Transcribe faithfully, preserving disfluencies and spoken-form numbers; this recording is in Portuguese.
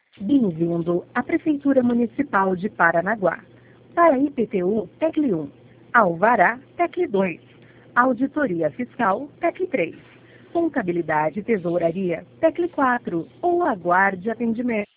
Bem-vindo à Prefeitura Municipal de Paranaguá. Para I P T U, TECLE um. Alvará, TECLE dois. Auditoria Fiscal, TECLE três. Contabilidade e Tesouraria, TECLE quatro. Ou aguarde atendimento.